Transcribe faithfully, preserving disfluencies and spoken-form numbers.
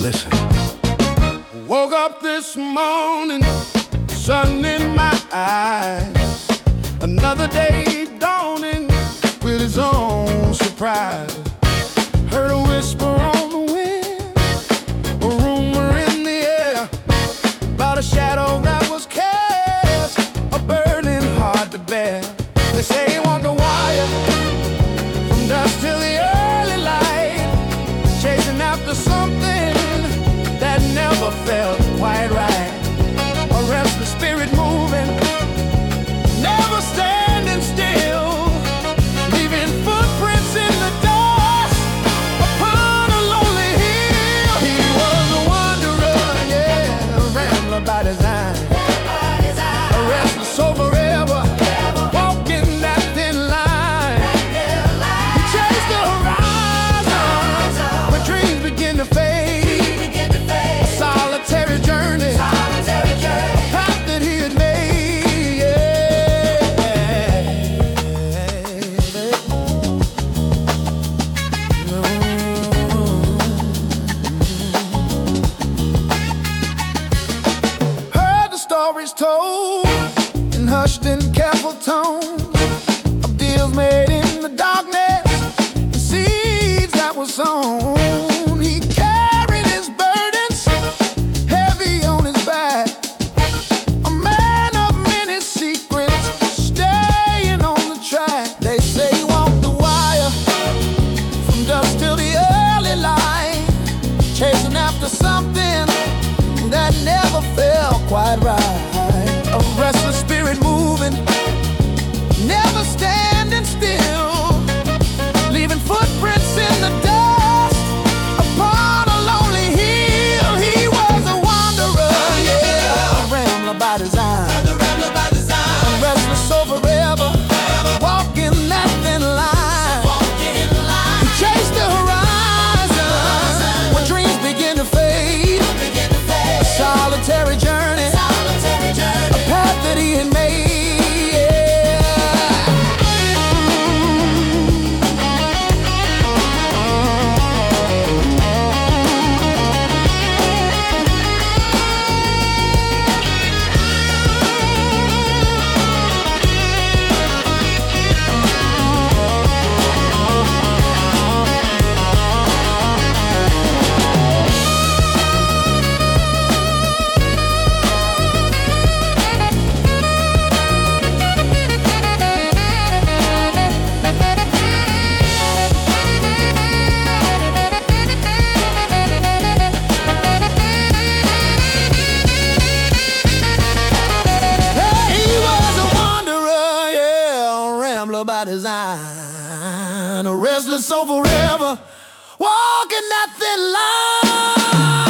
Listen. Woke up this morning, sun in my eyes. Another day dawning with its own surprise. Heard a whisper on the wind, a rumor in the air about a shadow that was cast, a burden hard to bear. They say you walk the wire from dusk till the early light, chasing after something that never felt quite right. A restless spirit moving, never standing still, leaving footprints in the dust upon a lonely hill. He was a wanderer, yeah, a rambler by design, a restless soul forever, walking that thin line. He chased the horizon when dreams begin to fade. Solitary journey, solitary journey, a path that he had made. Yeah. Heard the stories told in hushed and careful tones of deals made in the darkness, and seeds that were sown. He carried his burdens heavy on his back, a man of many secrets, staying on the track. They say he walked the wire from dusk till the early light, chasing after something that never felt quite right. A restless spirit moving, never standing still, leaving footprints in the dust upon a lonely hill. He was a wanderer, yeah, a rambler by design, a restless soul forever, walking that thin line. He chased the horizon when dreams begin to fade. A solitary journey, a path that he had made. By design, a restless soul forever, walking that thin line.